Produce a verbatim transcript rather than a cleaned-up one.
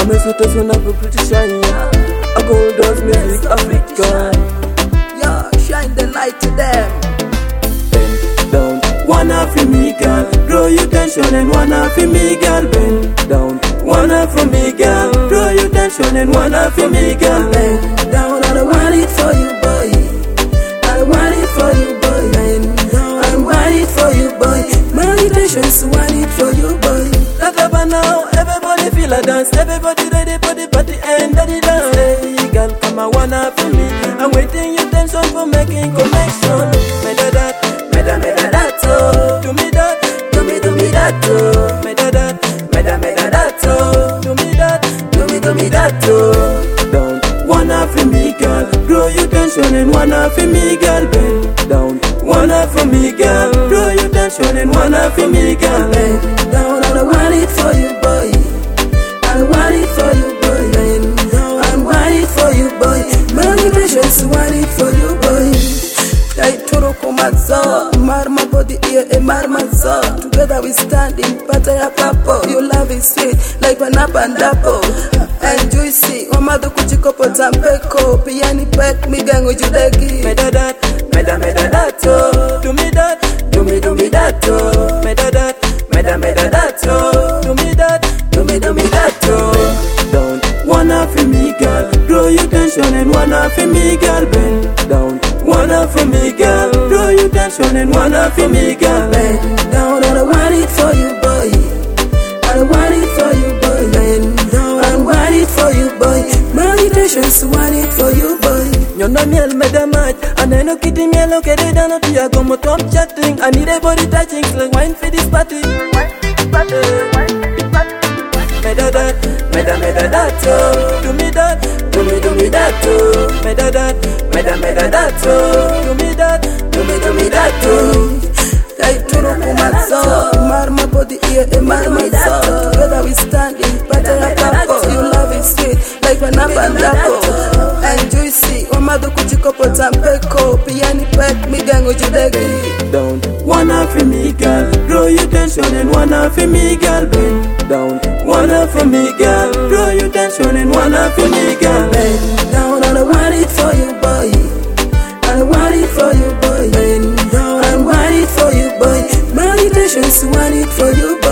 I'm a sweet son of a British shine. A gold does music Africa. Yo, shine the light to them. Bend down, wanna for me girl. Draw your attention and wanna for me girl. Bend down, wanna for me girl. Draw your attention and wanna for me girl. Bend down, I don't want it for you, boy. I don't want it for you, boy. Bend down, I don't want it for you, boy. My intentions want it for you, boy. That's up now, everybody feel a dance. Everybody ready for the party and the dance. Hey girl, come on, wanna for me. I'm waiting your attention for making connection. Meda that, meda meda that, oh. Do me that, do me do me that, oh. Meda that, meda meda that, oh. Do me that, do me do me that, oh. Down, wanna for me girl. Draw your attention and wanna for me girl. Bend down, wanna for me girl. Draw your attention and wanna for me girl. Bend down, I don't want it for you, boy. I don't want it for you, boy. Bend down, I don't want it for you, boy. My intentions want it for you, boy. Like Toro Komazo, Marma body ear and Marma zo. Together we stand in Pataya Papo. Your love is sweet, like Panapa and Dapo. And juicy, Omado Kuchikopo Tampeko. Piani pek, migango judegi. Meda that, meda meda that, oh. Do me that, do me do me that, oh. Meda that, meda meda that, oh. Do me that, do me do me that, oh. Down, wanna for me girl. Draw your attention and wanna for me girl. Bend down, wanna for me girl. Draw your attention and wanna for me girl. Bend down, I don't want it for you, boy. I don't want it for you, boy. Bend down, I don't want it for you, boy. My intentions want it for you, boy. Nyona miel meda match. And I know kitty miel okay they down to ya go mo top chatting. I need a body touching like wine for this party. Meda that, meda meda that, oh. Do me that, do me do me that, oh. Meda that, meda meda that, oh. Do me that, do me do me that, oh. Like Toro Komazo, Marma body ear and Marma zo. Together we stand in Pataya Papo. Your love is sweet, like Panapa and Dapo. And juicy, Omado Kuchikopo Tampeko. Piani pek, migango judegi. Down, wanna for me girl. Draw your attention and wanna for me girl. Bend down, wanna for me girl. Draw your attention and wanna for me girl. Bend down, I don't want it for you, boy. I don't want it for you, boy. Bend down, I don't want it for you, boy. My intentions want it for you, boy.